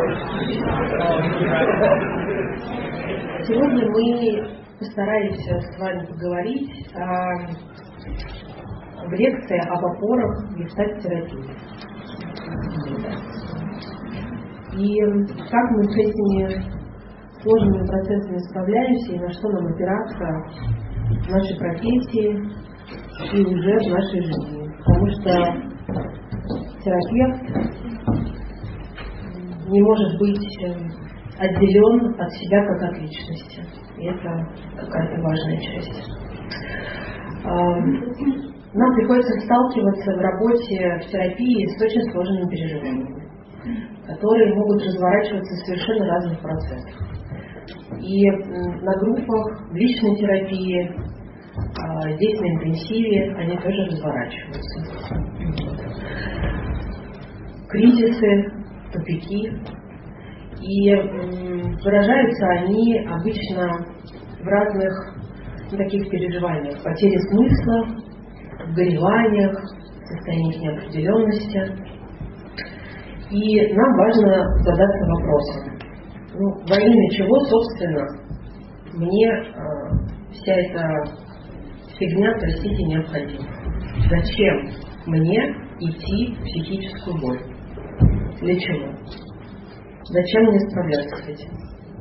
Сегодня мы постараемся с вами поговорить в лекции об опорах гештальт-терапии. И как мы с этими сложными процессами справляемся и на что нам опираться в нашей профессии и уже в нашей жизни. Потому что терапевт не может быть отделен от себя как от личности. И это какая-то важная часть. Нам приходится сталкиваться в работе в терапии с очень сложными переживаниями, которые могут разворачиваться в совершенно разных процессах. И на группах, в личной терапии, здесь на интенсиве они тоже разворачиваются. Кризисы, тупики. И выражаются они обычно в разных таких переживаниях. Потере смысла, в гореваниях, состояниях неопределенности. И нам важно задаться вопросом, во имя чего, собственно, мне вся эта фигня, простите, необходима? Зачем мне идти в психическую боль? Для чего? Зачем мне справляться с этим?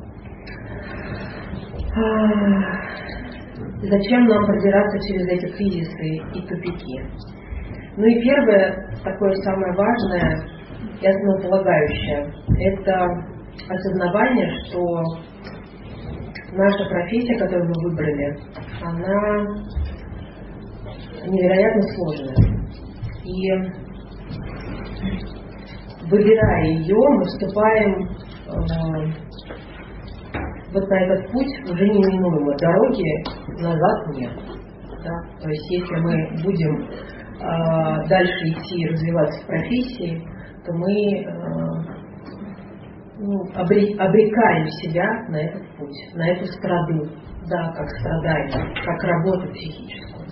Зачем нам продираться через эти кризисы и тупики? И первое, такое самое важное и основополагающее, это осознавание, что наша профессия, которую мы выбрали, она невероятно сложная. И выбирая ее, мы вступаем вот на этот путь уже неминуемо. Дороги назад нет. Да? То есть если мы будем дальше идти и развиваться в профессии, то мы обрекаем себя на этот путь, на эту страду, да, как страдание, как работу психическую.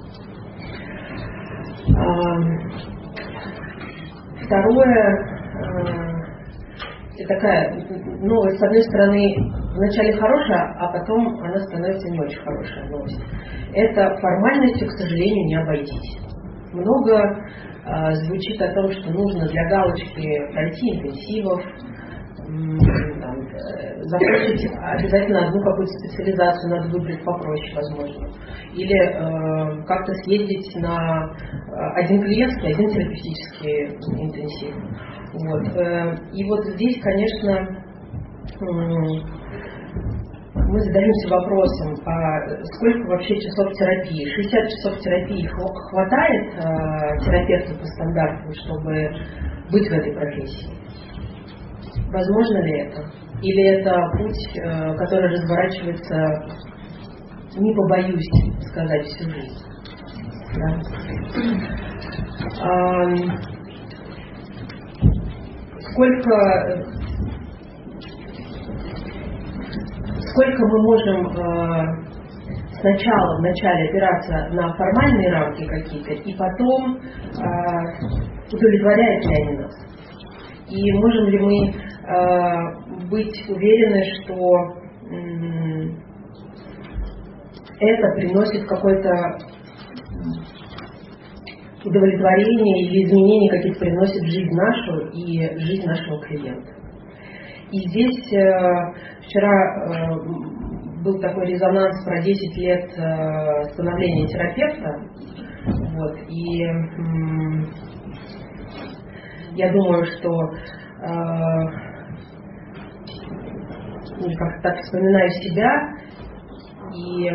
Второе, такая новость, с одной стороны, вначале хорошая, а потом она становится не очень хорошая новость. Это формальностью, к сожалению, не обойтись. Много звучит о том, что нужно для галочки пройти интенсивов, закончить обязательно одну какую-то специализацию, надо выбрать попроще, возможно. Или как-то съездить на один клиентский, один терапевтический интенсив. Вот. И вот здесь, конечно, мы задаемся вопросом, а сколько вообще часов терапии? 60 часов терапии хватает терапевту по стандарту, чтобы быть в этой профессии? Возможно ли это? Или это путь, который разворачивается, не побоюсь сказать, всю жизнь? Да? Сколько мы можем сначала, в начале опираться на формальные рамки какие-то, и потом удовлетворяют ли они нас? И можем ли мы быть уверены, что это приносит какое-то удовлетворение или изменения какие-то приносит в жизнь нашу и в жизнь нашего клиента? И здесь вчера был такой резонанс про 10 лет становления терапевта. Вот, и я думаю, что как-то так вспоминаю себя, и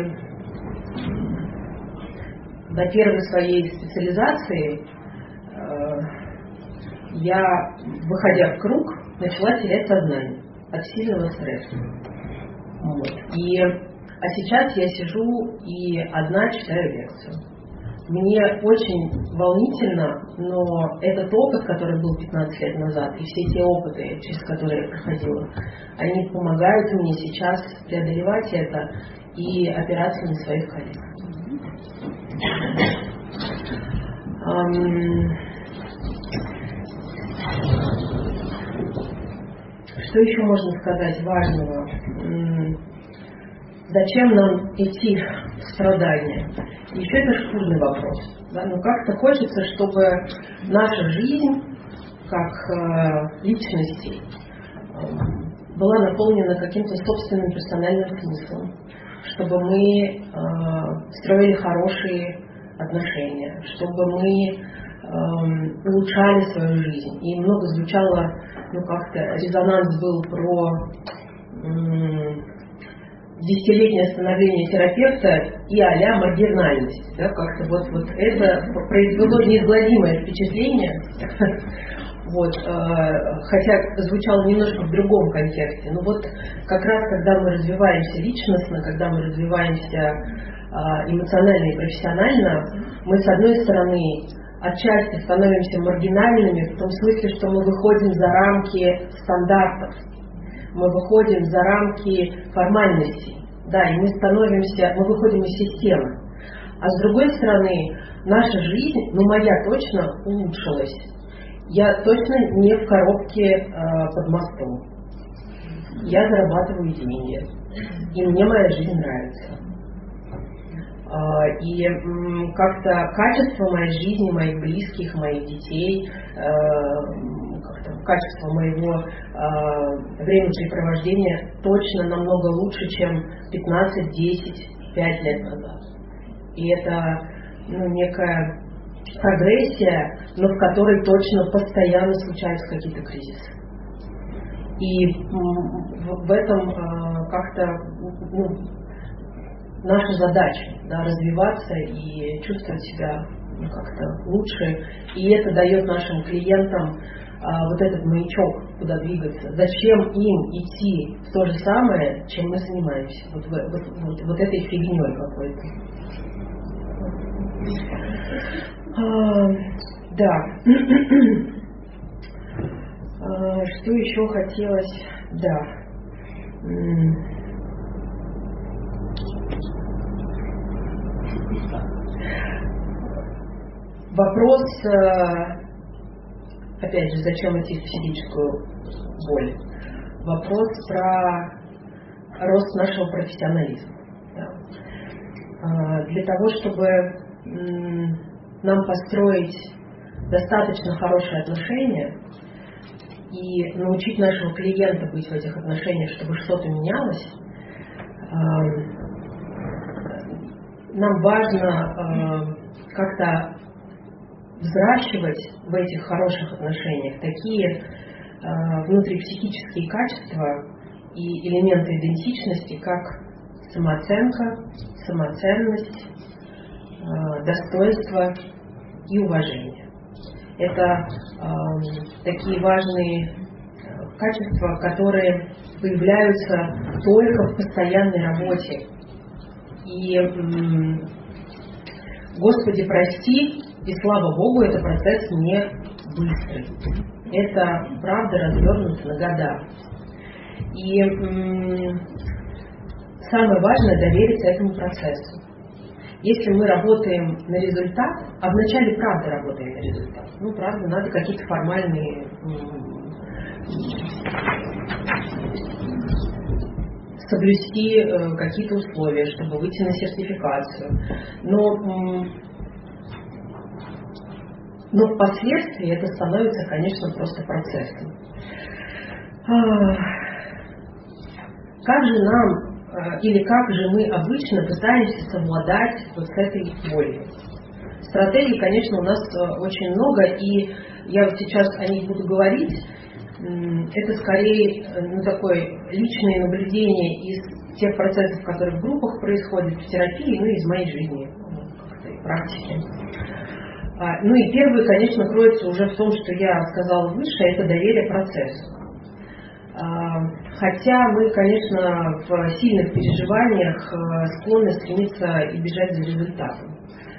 до первой своей специализации я, выходя в круг, начала терять сознание от сильного стресса. Вот. А сейчас я сижу и одна читаю лекцию. Мне очень волнительно, но этот опыт, который был 15 лет назад, и все те опыты, через которые я проходила, они помогают мне сейчас преодолевать это и опираться на своих коллег. Что еще можно сказать важного? Зачем нам идти в страдания? Еще это шкурный вопрос. Да? Ну, как-то хочется, чтобы наша жизнь, как личности, была наполнена каким-то собственным персональным смыслом, чтобы мы строили хорошие отношения, чтобы мы улучшали свою жизнь. И много звучало, ну как-то резонанс был про десятилетнее становление терапевта и а-ля маргинальность. Да, как-то вот это произвело неизгладимое впечатление. Вот, хотя звучало немножко в другом контексте. Но вот как раз когда мы развиваемся личностно, когда мы развиваемся эмоционально и профессионально, мы с одной стороны отчасти становимся маргинальными в том смысле, что мы выходим за рамки стандартов, мы выходим за рамки формальностей, да, и мы выходим из системы. А с другой стороны, наша жизнь, ну моя точно улучшилась. Я точно не в коробке под мостом. Я зарабатываю деньги. И мне моя жизнь нравится. И как-то качество моей жизни, моих близких, моих детей, качество моего времяпрепровождения точно намного лучше, чем 15, 10, 5 лет назад. И это некая прогрессия, но в которой точно постоянно случаются какие-то кризисы. И в этом как-то наша задача, да, развиваться и чувствовать себя как-то лучше. И это дает нашим клиентам вот этот маячок, куда двигаться. Зачем им идти в то же самое, чем мы занимаемся? Вот этой фигней какой-то. Да. Что еще хотелось? Да. Вопрос, опять же, зачем идти в физическую боль? Вопрос про рост нашего профессионализма. Да. Для того, чтобы нам построить достаточно хорошие отношения и научить нашего клиента быть в этих отношениях, чтобы что-то менялось, нам важно как-то взращивать в этих хороших отношениях такие внутрипсихические качества и элементы идентичности, как самооценка, самоценность, достоинство и уважение. Это такие важные качества, которые появляются только в постоянной работе. И Господи, прости, и слава Богу, это процесс не быстрый. Это, правда, развернуто на года. И самое важное — довериться этому процессу. Если мы работаем на результат, а вначале правда работаем на результат, правда, надо какие-то формальные соблюсти какие-то условия, чтобы выйти на сертификацию. Но впоследствии это становится, конечно, просто процессом. Как же нам или как же мы обычно пытаемся совладать вот с этой болью? Стратегий, конечно, у нас очень много, и я вот сейчас о них буду говорить. Это скорее такое личное наблюдение из тех процессов, которые в группах происходят, в терапии, из моей жизни, как-то и практики. И первое, конечно, кроется уже в том, что я сказала выше, это доверие процессу. Хотя мы, конечно, в сильных переживаниях склонны стремиться и бежать за результатом.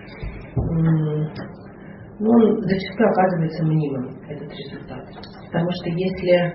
Но он зачастую оказывается мнимым, этот результат. Потому что если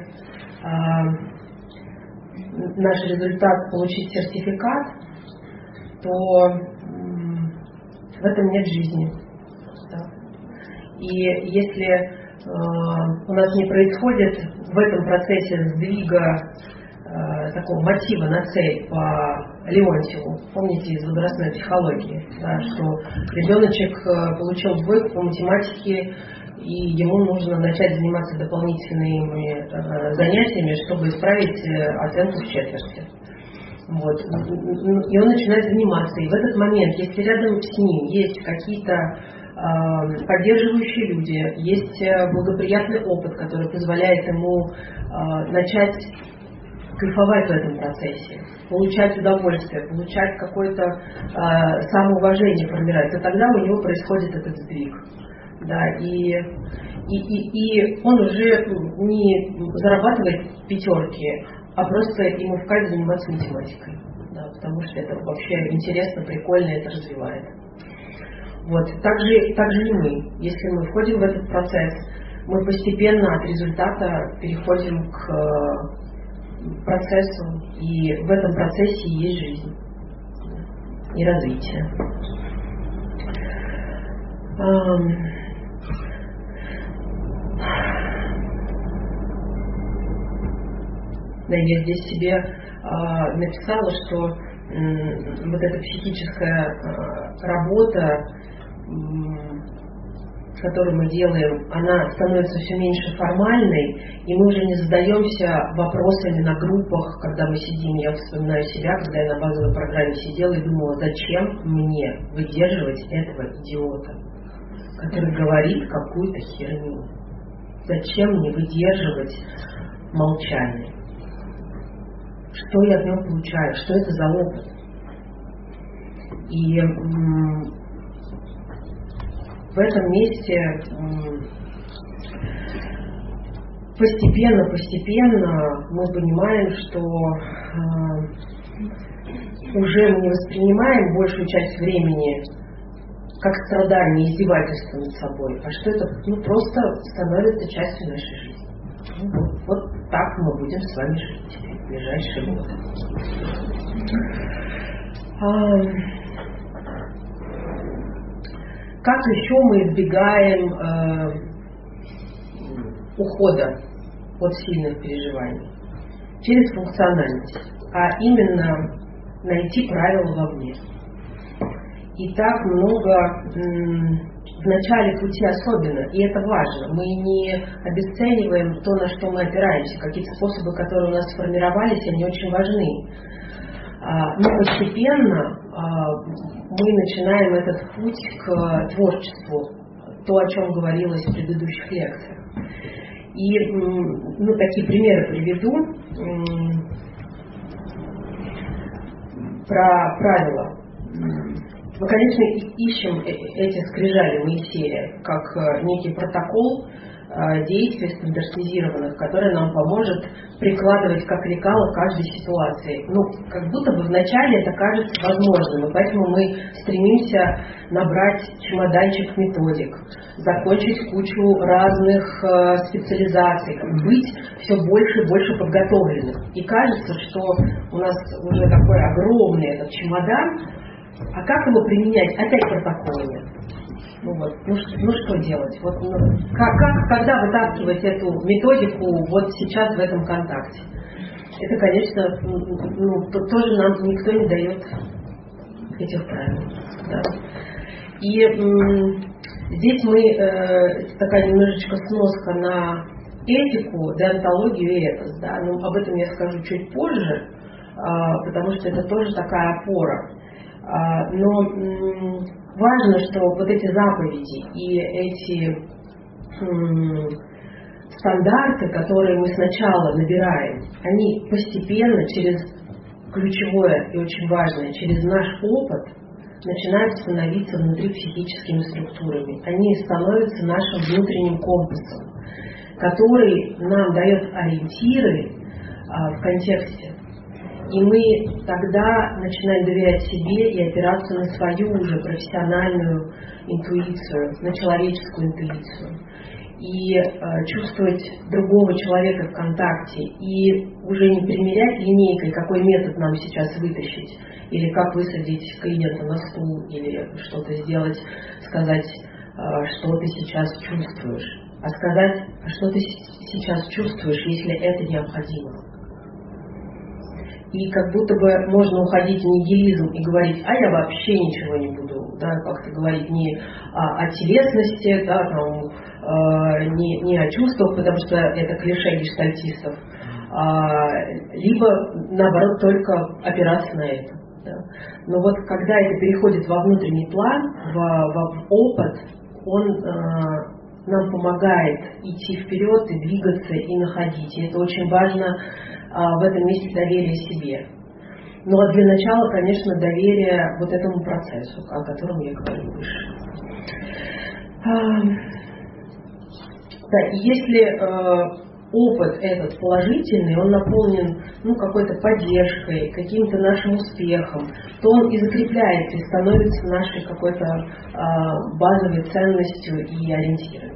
наш результат получить сертификат, то в этом нет жизни. Да? И если у нас не происходит в этом процессе сдвига такого мотива на цель по Леонтьеву, помните, из возрастной психологии, да, что ребеночек получил двойку по математике, и ему нужно начать заниматься дополнительными занятиями, чтобы исправить оценку в четверти. Вот. И он начинает заниматься. И в этот момент, если рядом с ним есть какие-то поддерживающие люди, есть благоприятный опыт, который позволяет ему начать кайфовать в этом процессе, получать удовольствие, получать какое-то самоуважение формировать, то тогда у него происходит этот сдвиг. Да, и он уже не зарабатывает пятерки, а просто ему в кайф заниматься математикой. Да, потому что это вообще интересно, прикольно, это развивает. Вот. Так же и мы. Если мы входим в этот процесс, мы постепенно от результата переходим к процессу, и в этом процессе есть жизнь и развитие. Да, я здесь себе написала, что вот эта психическая работа, которую мы делаем, она становится все меньше формальной, и мы уже не задаемся вопросами на группах, когда мы сидим. Я вспоминаю себя, когда я на базовой программе сидела и думала, зачем мне выдерживать этого идиота, который говорит какую-то херню. Зачем мне выдерживать молчание? Что я от него получаю? Что это за опыт? И в этом месте постепенно мы понимаем, что уже мы не воспринимаем большую часть времени как страдание, издевательство над собой, а что это просто становится частью нашей жизни. Вот так мы будем с вами жить в ближайшие годы. Как еще мы избегаем ухода от сильных переживаний? Через функциональность, а именно найти правила вовне. И так много в начале пути особенно, и это важно. Мы не обесцениваем то, на что мы опираемся. Какие-то способы, которые у нас сформировались, они очень важны. Но постепенно мы начинаем этот путь к творчеству, то, о чем говорилось в предыдущих лекциях. И такие примеры приведу про правила. Мы, конечно, ищем эти скрижали Моисея как некий протокол действий стандартизированных, который нам поможет прикладывать как лекало в каждой ситуации. Как будто бы вначале это кажется возможным, и поэтому мы стремимся набрать чемоданчик методик, закончить кучу разных специализаций, быть все больше и больше подготовленных. И кажется, что у нас уже такой огромный этот чемодан, а как его применять? Опять протоколы нет. Что делать? Когда вытаскивать эту методику вот сейчас в этом контакте? Это, конечно, тоже нам никто не дает этих правил. Да. И здесь мы такая немножечко сноска на этику, деонтологию и этос. Да? Об этом я скажу чуть позже, потому что это тоже такая опора. Но важно, что вот эти заповеди и эти стандарты, которые мы сначала набираем, они постепенно через ключевое и очень важное, через наш опыт начинают становиться внутри психическими структурами. Они становятся нашим внутренним компасом, который нам дает ориентиры в контексте. И мы тогда начинаем доверять себе и опираться на свою уже профессиональную интуицию, на человеческую интуицию. И чувствовать другого человека в контакте. И уже не примерять линейкой, какой метод нам сейчас вытащить. Или как высадить клиента на стул. Или что-то сделать, сказать, что ты сейчас чувствуешь. а сказать, а что ты сейчас чувствуешь, если это необходимо. И как будто бы можно уходить в нигилизм и говорить, а я вообще ничего не буду, да, как-то говорить не о телесности, да, там, не о чувствах, потому что это клише гештальтистов, либо, наоборот, только опираться на это. Да. Но вот когда это переходит во внутренний план, в опыт, он нам помогает идти вперед и двигаться, и находить. И это очень важно в этом месте доверие себе. Но для начала, конечно, доверие вот этому процессу, о котором я говорила выше. Да, и если опыт этот положительный, он наполнен какой-то поддержкой, каким-то нашим успехом, то он и закрепляется, и становится нашей какой-то базовой ценностью и ориентирами.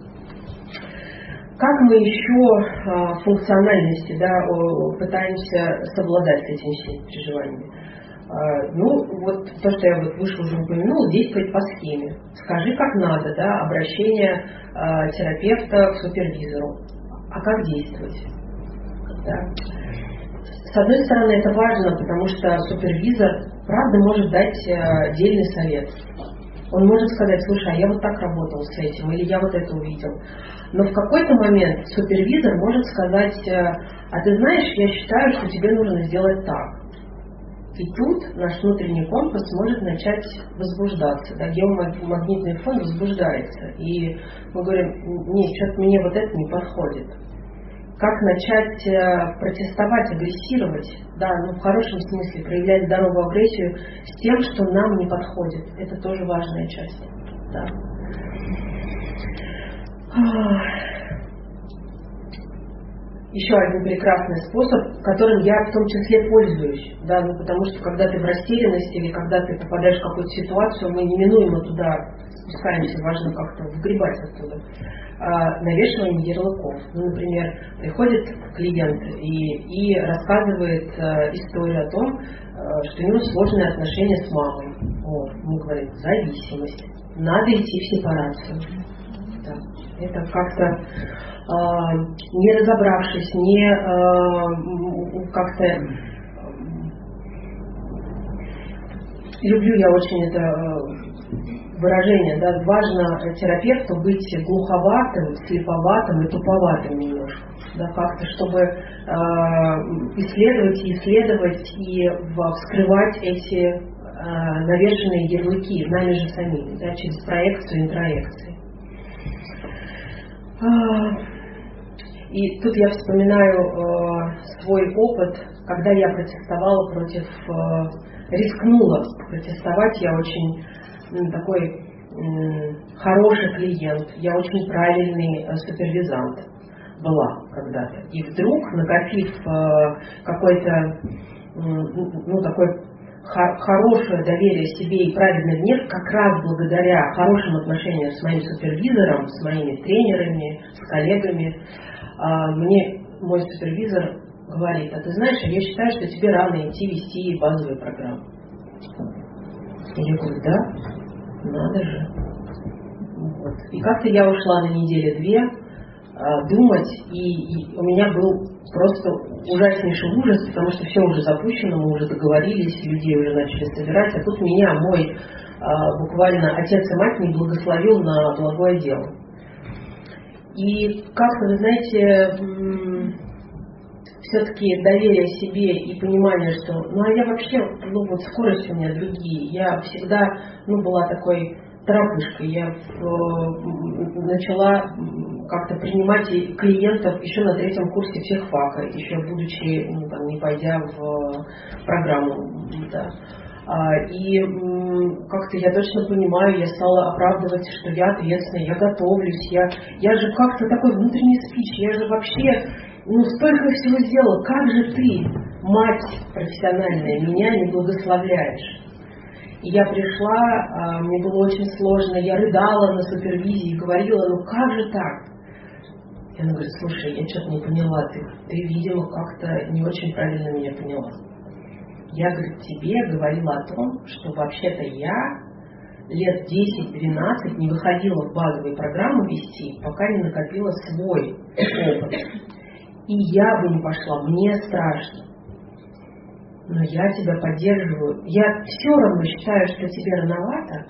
Как мы еще в функциональности, да, пытаемся совладать с этими переживаниями? Вот то, что я выше уже упомянула, действовать по схеме. Скажи, как надо, да, обращение терапевта к супервизору. А как действовать? Да. С одной стороны, это важно, потому что супервизор, правда, может дать дельный совет. Он может сказать, слушай, а я вот так работал с этим, или я вот это увидел. Но в какой-то момент супервизор может сказать, а ты знаешь, я считаю, что тебе нужно сделать так. И тут наш внутренний компас может начать возбуждаться. Да, геомагнитный фон возбуждается. И мы говорим, нет, что-то мне вот это не подходит. Как начать протестовать, агрессировать, да, в хорошем смысле, проявлять здоровую агрессию с тем, что нам не подходит. Это тоже важная часть. Да. Еще один прекрасный способ, которым я в том числе пользуюсь, да, потому что когда ты в растерянности или когда ты попадаешь в какую-то ситуацию, мы неминуемо туда спускаемся, важно как-то выгребать оттуда. Навешивание ярлыков. Например, приходит клиент и рассказывает историю о том, что у него сложные отношения с мамой. Мы говорим, зависимость. Надо идти в сепарацию. Да. Это как-то не разобравшись, не как-то... Люблю я очень это выражение, да, важно терапевту быть глуховатым, слеповатым и туповатым немножко. Да, как-то, чтобы исследовать и вскрывать эти навешенные ярлыки нами же самими, да, через проекцию и интроекцию. И тут я вспоминаю свой опыт, когда я протестовала рискнула протестовать, я очень такой хороший клиент, я очень правильный супервизант была когда-то. И вдруг, накопив какой-то, такой хорошее доверие себе и правильный гнев, как раз благодаря хорошим отношениям с моим супервизором, с моими тренерами, с коллегами, мне мой супервизор говорит, а ты знаешь, я считаю, что тебе рано идти вести базовые программы. И я говорю, да, надо же. Вот. И как-то я ушла на неделю-две думать, и у меня был просто ужаснейший ужас, потому что все уже запущено, мы уже договорились, людей уже начали собирать, а тут меня мой буквально отец и мать не благословил на благое дело. И как-то, вы знаете, все-таки доверие себе и понимание, что, а я вообще, скорости у меня другие, я всегда, была такой торопышкой, я начала как-то принимать клиентов еще на 3-м курсе психфака, еще будучи, не пойдя в программу, да. И как-то я точно понимаю, я стала оправдывать, что я ответственная, я готовлюсь, я же как-то такой внутренний спич, я же вообще, столько всего сделала, как же ты, мать профессиональная, меня не благословляешь? И я пришла, мне было очень сложно, я рыдала на супервизии, говорила, как же так? И она говорит, слушай, я что-то не поняла, ты, видимо, как-то не очень правильно меня поняла. Я, говорит, тебе говорила о том, что вообще-то я лет 10-12 не выходила в базовые программы вести, пока не накопила свой опыт. И я бы не пошла, мне страшно. Но я тебя поддерживаю. Я все равно считаю, что тебе рановато.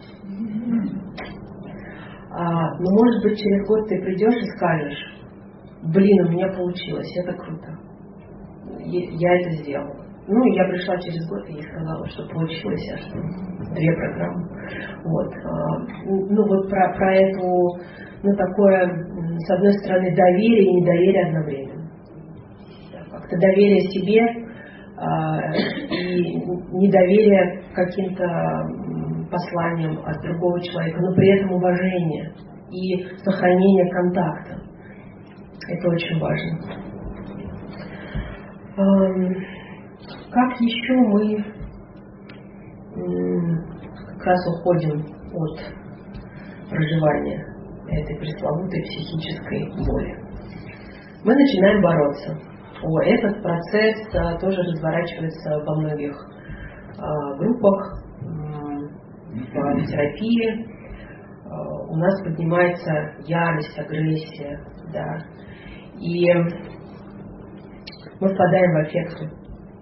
Но может быть через год ты придешь и скажешь: блин, у меня получилось, это круто. Я это сделала. Ну, я пришла через год и ей сказала, что получилось, а что 2 программы. Вот. Ну, вот про эту, ну, такое, с одной стороны, доверие и недоверие одновременно. Как-то доверие себе и недоверие каким-то посланиям от другого человека, но при этом уважение и сохранение контакта. Это очень важно. Как еще мы как раз уходим от проживания этой пресловутой психической боли? Мы начинаем бороться. Этот процесс тоже разворачивается во многих группах, в терапии. У нас поднимается ярость, агрессия, да, и мы впадаем в аффекты.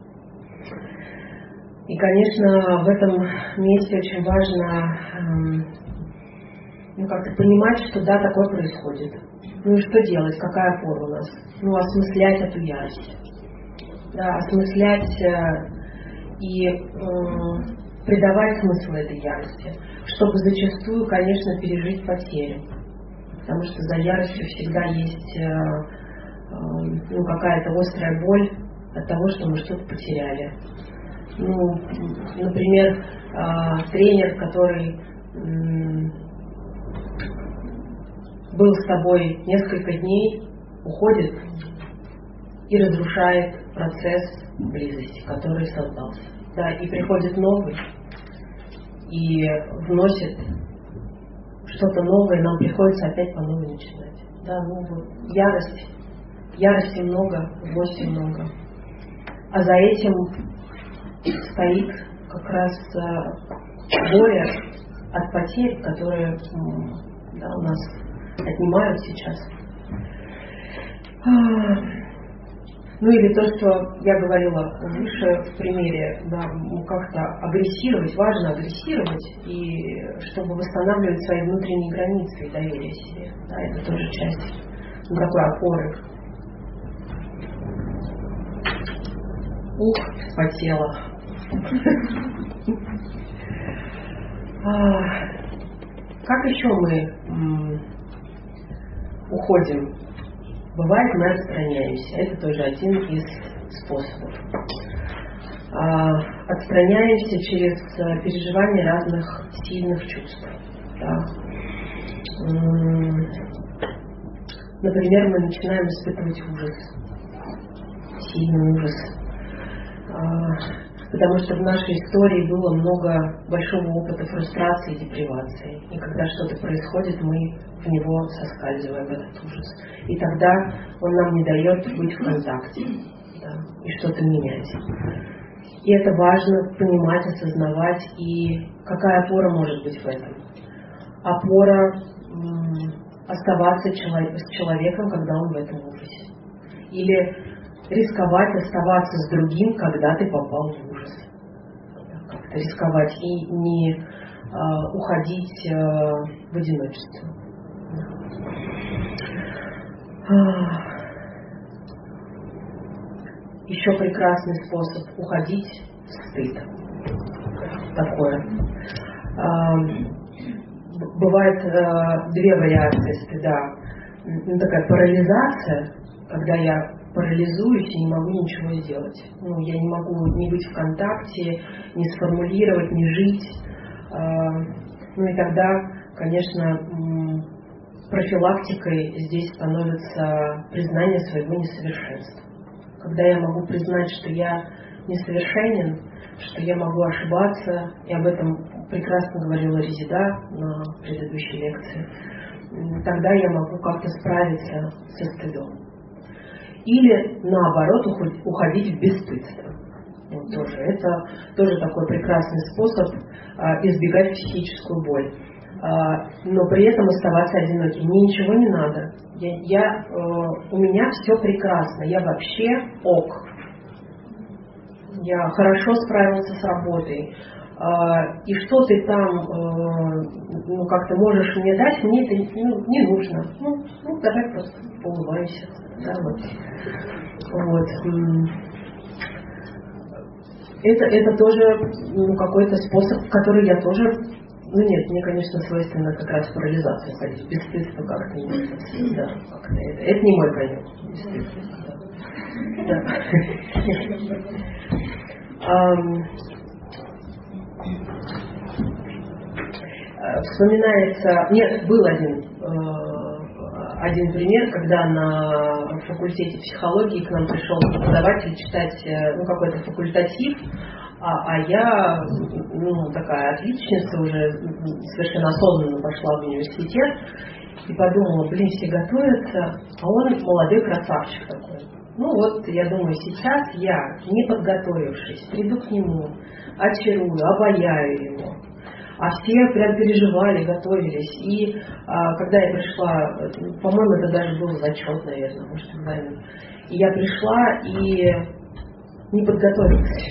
И, конечно, в этом месте очень важно как-то понимать, что да, такое происходит. Ну и что делать, какая опора у нас? Ну, осмыслять эту ярость. Да, осмыслять и придавать смысл этой ярости, чтобы зачастую, конечно, пережить потерю. Потому что за яростью всегда есть какая-то острая боль от того, что мы что-то потеряли. Ну, например, тренер, который был с тобой несколько дней, уходит и разрушает процесс близости, который создался. Да, и приходит новый, и вносит что-то новое, нам приходится опять по новой начинать. Да, ну вот ярости много, злости много. А за этим стоит как раз горе от потерь, которые у нас отнимают сейчас. Ну или то, что я говорила выше в примере, да, как-то агрессировать, важно агрессировать, и чтобы восстанавливать свои внутренние границы и доверие себе. Да, это тоже часть такой опоры. Вспотела. Как еще мы уходим? Бывает, мы отстраняемся. Это тоже один из способов. Отстраняемся через переживание разных сильных чувств. Да. Например, мы начинаем испытывать ужас. Сильный ужас. Потому что в нашей истории было много большого опыта фрустрации и депривации. И когда что-то происходит, мы в него соскальзываем, в этот ужас. И тогда он нам не дает быть в контакте, да, и что-то менять. И это важно понимать, осознавать. И какая опора может быть в этом? Опора оставаться с человеком, когда он в этом ужасе. Или рисковать оставаться с другим, когда ты попал в ужас. Как-то рисковать и не уходить в одиночество. Еще прекрасный способ уходить — стыд. Такое. Бывает 2 вариации стыда. Такая парализация, когда я парализуюсь и не могу ничего сделать. Ну, я не могу ни быть в контакте, ни сформулировать, ни жить. Ну и тогда, конечно, профилактикой здесь становится признание своего несовершенства. Когда я могу признать, что я несовершенен, что я могу ошибаться, и об этом прекрасно говорила Резида на предыдущей лекции, тогда я могу как-то справиться со стыдом. Или, наоборот, уходить в бесстыдство. Вот тоже. Это тоже такой прекрасный способ избегать психическую боль. Но при этом оставаться одиноким. Мне ничего не надо. У меня все прекрасно. Я вообще ок. Я хорошо справился с работой. И что ты там как-то можешь мне дать, мне это не нужно. Давай просто поулыбаемся. Да, вот. Это тоже какой-то способ, который я тоже... нет, мне, конечно, свойственно как раз парализация ходить. Бесстыдство как-то не... Да, как-то это не мой конек. Бесстыдство. Вспоминается... Нет, был один пример, когда на факультете психологии к нам пришел преподаватель читать какой-то факультатив, а я, такая отличница, уже совершенно осознанно пошла в университет и подумала, все готовятся, а он молодой красавчик такой. Я думаю, сейчас я, не подготовившись, приду к нему, очарую, обаяю его. А все прям переживали, готовились. И когда я пришла, по-моему, это даже был зачет, наверное, может, экзамен. И я пришла и не подготовилась.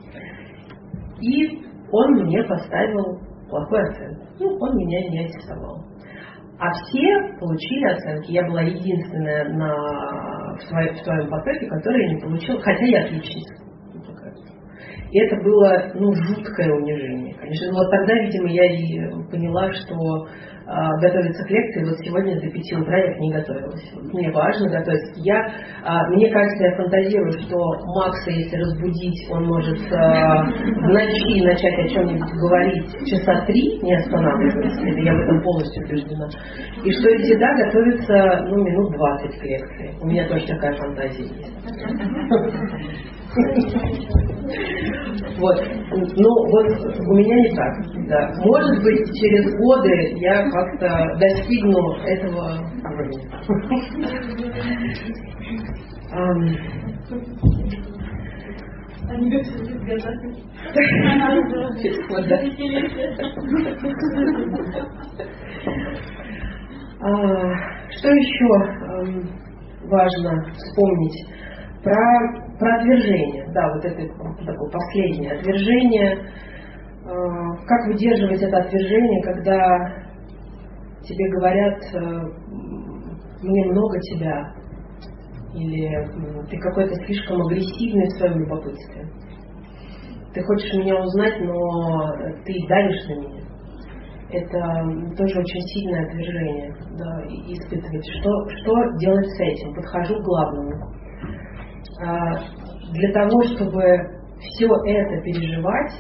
И он мне поставил плохую оценку. Он меня не аттестовал. А все получили оценки. Я была единственная в своем потоке, которая не получила, хотя я отличница. И это было, жуткое унижение, конечно. Тогда, видимо, я и поняла, что готовиться к лекции, сегодня до 5 утра я к ней готовилась. Мне важно готовиться. Мне кажется, я фантазирую, что Макса, если разбудить, он может в ночи начать о чем-нибудь говорить часа 3, не останавливаясь. Я в этом полностью убеждена. И что Зида готовится, минут 20 к лекции. У меня тоже такая фантазия есть. У меня не так. Да. Может быть, через годы я как-то достигну этого уровня. Что еще важно вспомнить? Про отвержение. Да, это такое последнее отвержение. Как выдерживать это отвержение, когда тебе говорят, мне много тебя, или ты какой-то слишком агрессивный в своем любопытстве. Ты хочешь меня узнать, но ты давишь на меня. Это тоже очень сильное отвержение, да, испытывать. Что делать с этим? Подхожу к главному. Для того, чтобы все это переживать,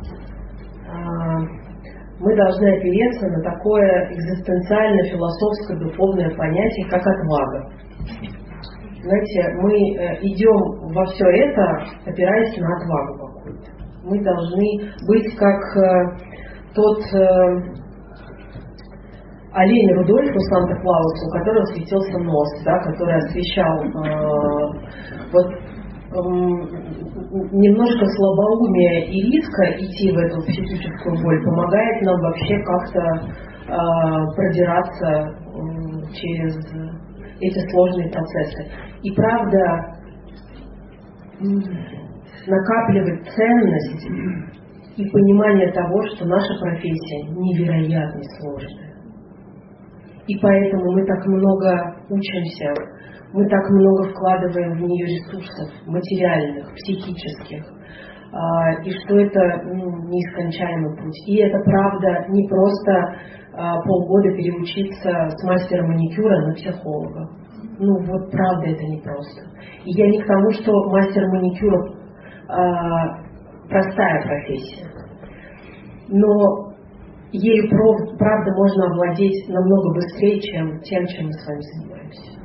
мы должны опереться на такое экзистенциально-философское духовное понятие, как отвага. Знаете, мы идем во все это, опираясь на отвагу какую-то. Мы должны быть как тот олень Рудольф у Санта-Клауса, у которого светился нос, да, который освещал немножко слабоумие и риска идти в эту психическую боль помогает нам вообще как-то продираться через эти сложные процессы. И правда, накапливать ценность и понимание того, что наша профессия невероятно сложная. И поэтому мы так много учимся, мы так много вкладываем в нее ресурсов материальных, психических, и что это неискончаемый путь. И это правда не просто полгода переучиться с мастера маникюра на психолога. Правда это непросто. И я не к тому, что мастер маникюра простая профессия. Но ею, правда, можно овладеть намного быстрее, чем тем, чем мы с вами занимаемся.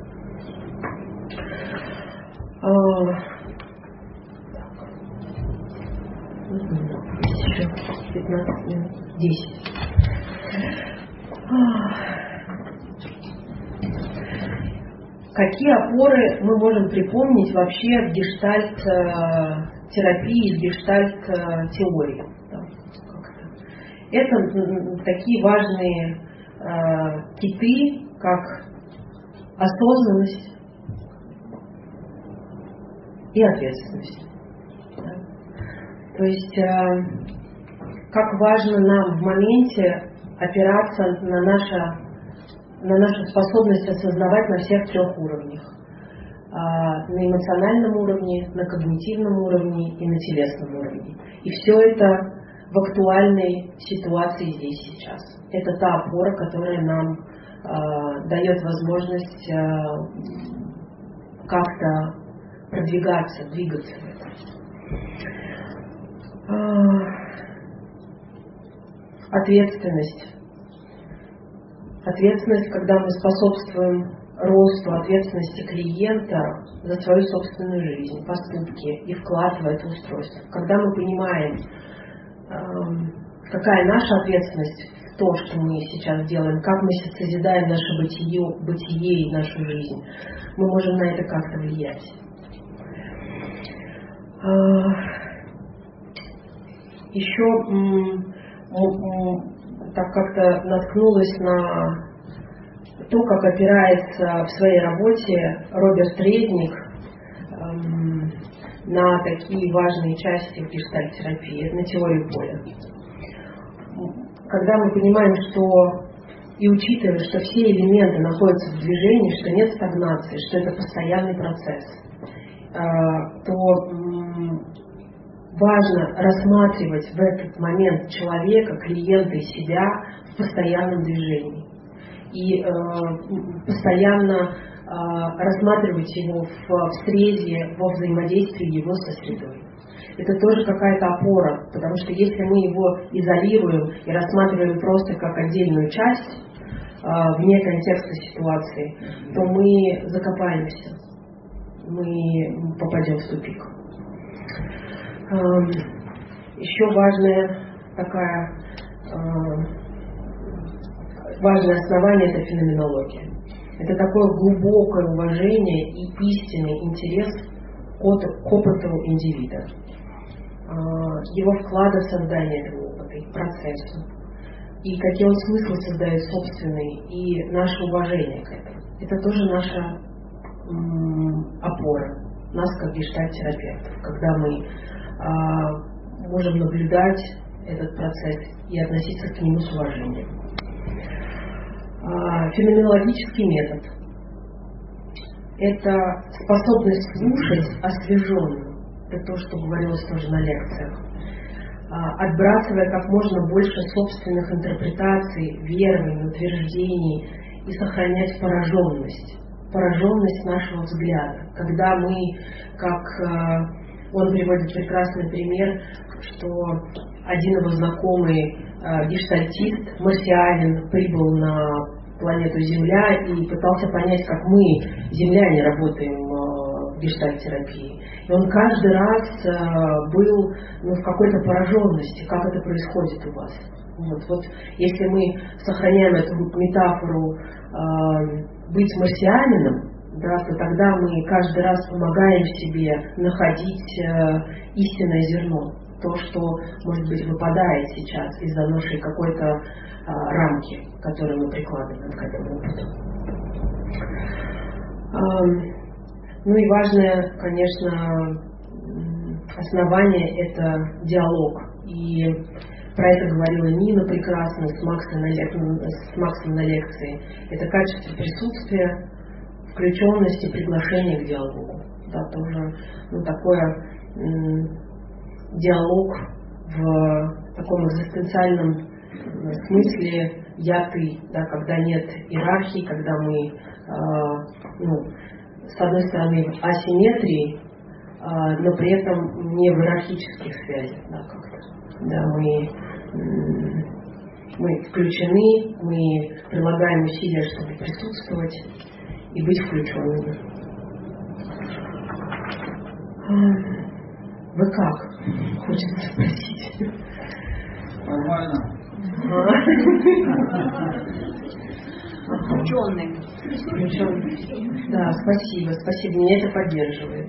Еще 15 минут, 10. какие опоры мы можем припомнить вообще в гештальт-терапии, в гештальт-теории? Это такие важные киты, как осознанность и ответственность. То есть, как важно нам в моменте опираться на нашу способность осознавать на всех трех уровнях. На эмоциональном уровне, на когнитивном уровне и на телесном уровне. И все это в актуальной ситуации здесь сейчас. Это та опора, которая нам дает возможность как-то продвигаться, двигаться в этом. Ответственность. Ответственность, когда мы способствуем росту ответственности клиента за свою собственную жизнь, поступки и вклад в это устройство. Когда мы понимаем, какая наша ответственность в том, что мы сейчас делаем, как мы созидаем наше бытие и нашу жизнь, мы можем на это как-то влиять. Еще так как-то наткнулась на то, как опирается в своей работе Роберт Резник на такие важные части гештальт-терапии, на теорию поля. Когда мы понимаем, что и учитывая, что все элементы находятся в движении, что нет стагнации, что это постоянный процесс, то важно рассматривать в этот момент человека, клиента и себя в постоянном движении. И постоянно рассматривать его в срезе, во взаимодействии его со средой. Это тоже какая-то опора, потому что если мы его изолируем и рассматриваем просто как отдельную часть вне контекста ситуации, то мы закопаемся, мы попадем в тупик. Еще важное основание – это феноменология. Это такое глубокое уважение и истинный интерес к опыту индивида, его вклада в создание этого опыта, к процессу, и какие он смыслы создает собственный, и наше уважение к этому. Это тоже наша опора, нас как гештальт-терапевтов, когда мы можем наблюдать этот процесс и относиться к нему с уважением. Феноменологический метод – это способность слушать освеженно, это то, что говорилось тоже на лекциях, отбрасывая как можно больше собственных интерпретаций, верований, утверждений и сохранять пораженность нашего взгляда. Когда мы, как он приводит прекрасный пример, что один его знакомый гештальтист, марсианин, прибыл на планету Земля и пытался понять, как мы, земляне, работаем в гештальт-терапии. И он каждый раз был в какой-то пораженности, как это происходит у вас. Вот если мы сохраняем эту метафору быть марсианином, да, то тогда мы каждый раз помогаем себе находить истинное зерно. То, что, может быть, выпадает сейчас из-за нашей какой-то рамки, которую мы прикладываем к этому опыту. Ну и важное, конечно, основание – это диалог. И про это говорила Нина прекрасно с Максом на лекции. Это качество присутствия, включенности, приглашение к диалогу. Да, тоже такое диалог в таком экзистенциальном смысле «я-ты», да, когда нет иерархии, когда мы, с одной стороны, в асимметрии, но при этом не в иерархических связях. Да, как-то. Да, мы включены, мы прилагаем усилия, чтобы присутствовать и быть включенными. Вы как? Хочется спросить. Нормально. Включенный. Причем, да, спасибо, меня это поддерживает.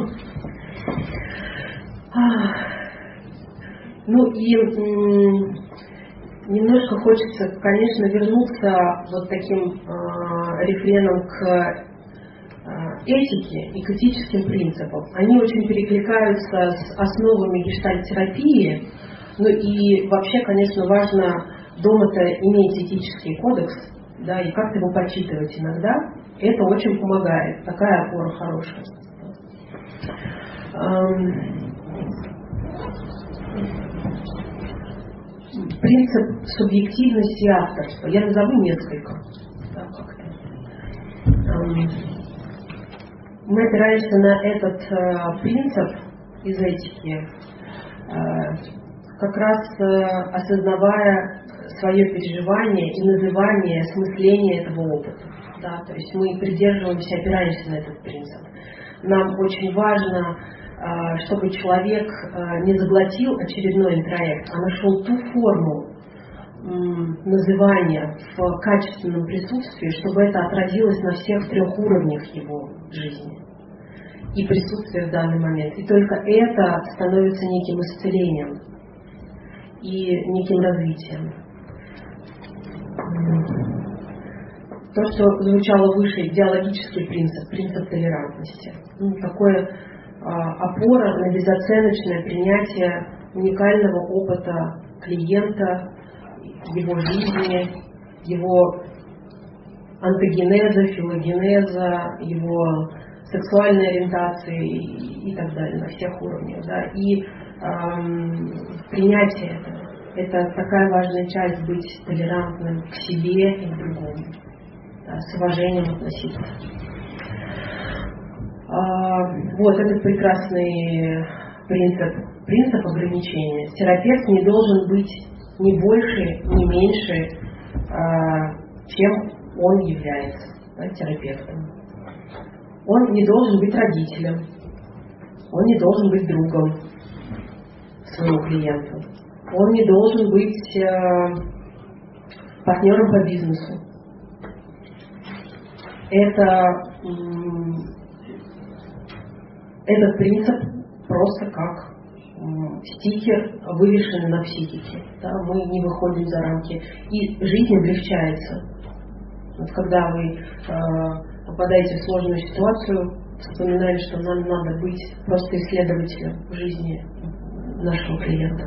Ну и немножко хочется, конечно, вернуться вот таким рефреном к этике и к этическим принципам. Они очень перекликаются с основами гештальт-терапии. Ну и вообще, конечно, важно дома-то иметь этический кодекс, да, и как-то его почитывать иногда. Это очень помогает. Такая опора хорошая. Принцип субъективности и авторства. Я назову несколько. Да, как-то. Мы опираемся на этот принцип из этики, как раз осознавая свое переживание и называние, осмысление этого опыта. Да, то есть мы придерживаемся, опираемся на этот принцип. Нам очень важно, чтобы человек не заглотил очередной интроект, а нашел ту форму называния в качественном присутствии, чтобы это отразилось на всех 3 уровнях его жизни и присутствия в данный момент. И только это становится неким исцелением и неким развитием. То, что звучало выше, диалогический принцип, принцип толерантности. Такое опора на безоценочное принятие уникального опыта клиента, его жизни, его антогенеза, филогенеза, его сексуальной ориентации и так далее, на всех уровнях. Да. И принятие этого – это такая важная часть быть толерантным к себе и к другому, да, с уважением относиться. Вот этот прекрасный принцип ограничения. Терапевт не должен быть ни больше, ни меньше, чем он является, да, терапевтом. Он не должен быть родителем, он не должен быть другом своему клиенту, он не должен быть партнером по бизнесу. Этот принцип просто как стикер, вывешенный на психике. Да, мы не выходим за рамки. И жизнь облегчается. Вот когда вы попадаете в сложную ситуацию, вспоминаем, что нам надо быть просто исследователем в жизни нашего клиента.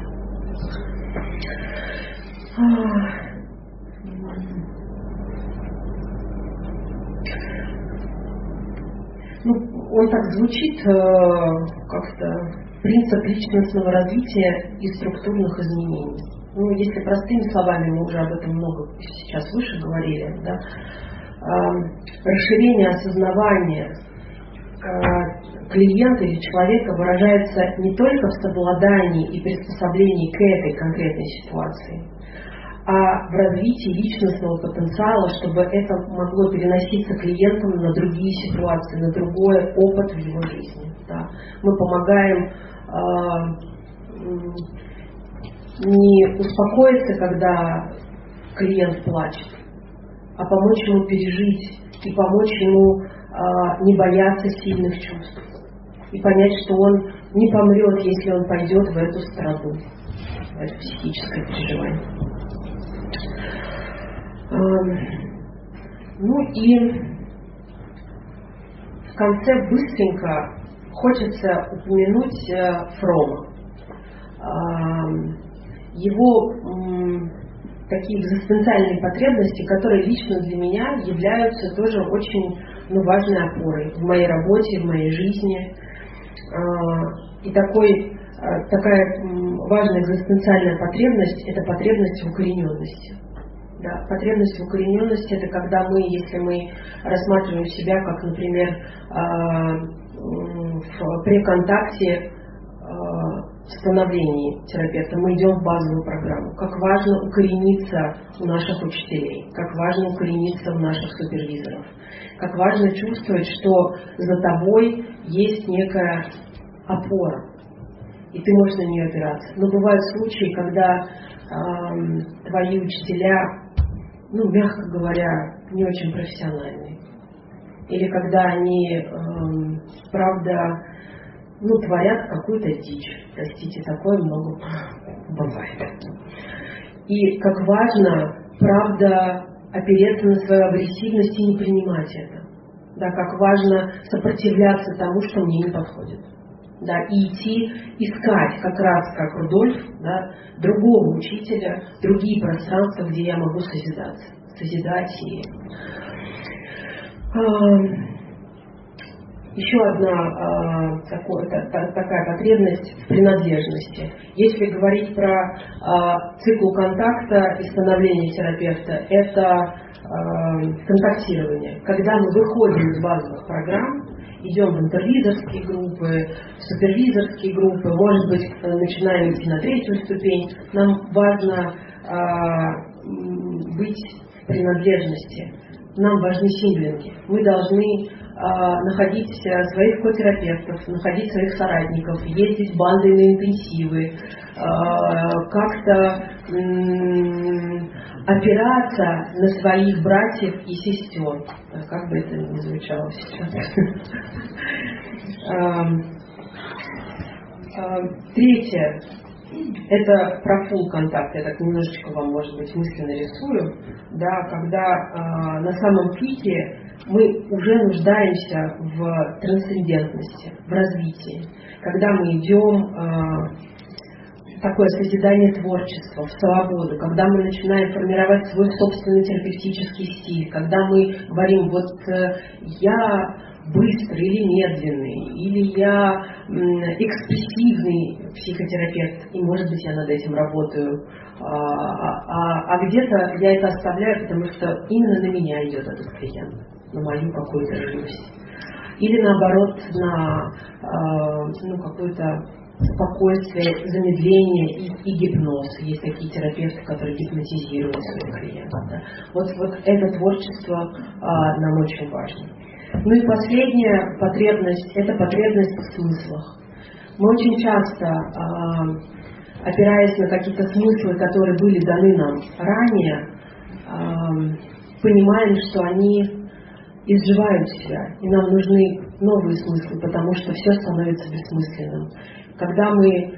Ну, он так звучит, как-то принцип личностного развития и структурных изменений. Ну, если простыми словами, мы уже об этом много сейчас выше говорили, да, расширение осознавания клиента или человека выражается не только в совладании и приспособлении к этой конкретной ситуации, а в развитии личностного потенциала, чтобы это могло переноситься клиентам на другие ситуации, на другой опыт в его жизни. Да. Мы помогаем не успокоиться, когда клиент плачет, а помочь ему пережить и помочь ему не бояться сильных чувств и понять, что он не помрет, если он пойдет в эту страну, в это психическое переживание. Ну и в конце быстренько хочется упомянуть Фрома. Его такие экзистенциальные потребности, которые лично для меня являются тоже очень важной опорой в моей работе, в моей жизни. И такая важная экзистенциальная потребность – это потребность в укорененности. Да, потребность в укорененности – это когда если мы рассматриваем себя как, например, в преконтакте становлении терапевта, мы идем в базовую программу. Как важно укорениться у наших учителей, как важно укорениться у наших супервизоров, как важно чувствовать, что за тобой есть некая опора, и ты можешь на нее опираться. Но бывают случаи, когда твои учителя, мягко говоря, не очень профессиональные. или когда они, правда, творят какую-то дичь. Простите, такое много бывает. И как важно, правда, опереться на свою агрессивность и не принимать это. Да, как важно сопротивляться тому, что мне не подходит. Да, и идти искать, как раз как Рудольф, да, другого учителя, другие пространства, где я могу созидать. И еще одна такая потребность в принадлежности. Если говорить про цикл контакта и становления терапевта, это контактирование. Когда мы выходим из базовых программ, идем в интервизорские группы, в супервизорские группы, может быть, начинаем идти на третью ступень, нам важно быть в принадлежности. Нам важны синглинги. Мы должны находить своих котерапевтов, находить своих соратников, ездить бандой на интенсивы, как-то опираться на своих братьев и сестер. Как бы это ни звучало сейчас. Третье. Это про фулл контакт. Я так немножечко вам, может быть, мысленно рисую. Да, когда на самом пике мы уже нуждаемся в трансцендентности, в развитии. Когда мы идем в такое созидание творчества, в свободу, когда мы начинаем формировать свой собственный терапевтический стиль, когда мы говорим, вот я быстрый или медленный, или я экспрессивный психотерапевт, и, может быть, я над этим работаю, а где-то я это оставляю, потому что именно на меня идет этот клиент, на мою какую-то живость. Или, наоборот, на какое-то спокойствие, замедление и гипноз. Есть такие терапевты, которые гипнотизируют своих клиентов. Да? Вот это творчество нам очень важно. Ну и последняя потребность – это потребность в смыслах. Мы очень часто, опираясь на какие-то смыслы, которые были даны нам ранее, понимаем, что они изживают себя, и нам нужны новые смыслы, потому что все становится бессмысленным. Когда мы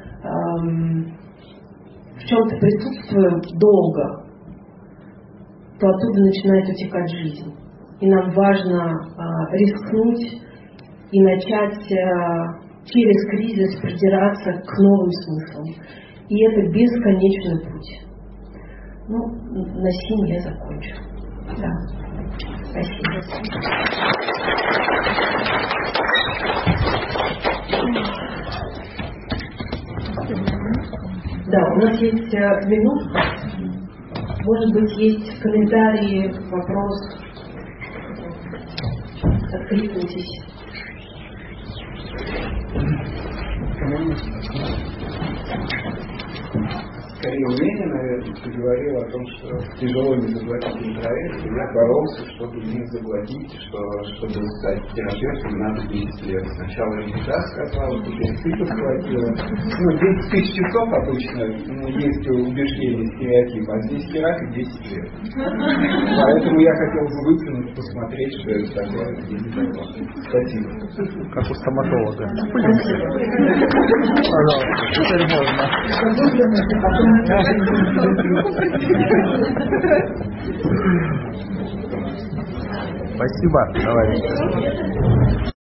в чем-то присутствуем долго, то оттуда начинает утекать жизнь. И нам важно рискнуть и начать через кризис продираться к новым смыслам. И это бесконечный путь. На сим я закончу. Да. Спасибо. Да, у нас есть минутка. Может быть, есть комментарии, вопрос. Откликнитесь. Скорее умение, наверное, ты говорил о том, что тяжело не заплатить интроверсию. Я боролся, чтобы не заплатить, чтобы стать терапевтом, надо 10 лет. Сначала я сказала, теперь ты подхватила. 10 тысяч часов обычно, есть убеждение, стереотип, а здесь терапия 10 лет. Поэтому я хотел бы выплюнуть, посмотреть, что это такое. Спасибо. Как у стоматолога. Пожалуйста, спасибо, товарищи.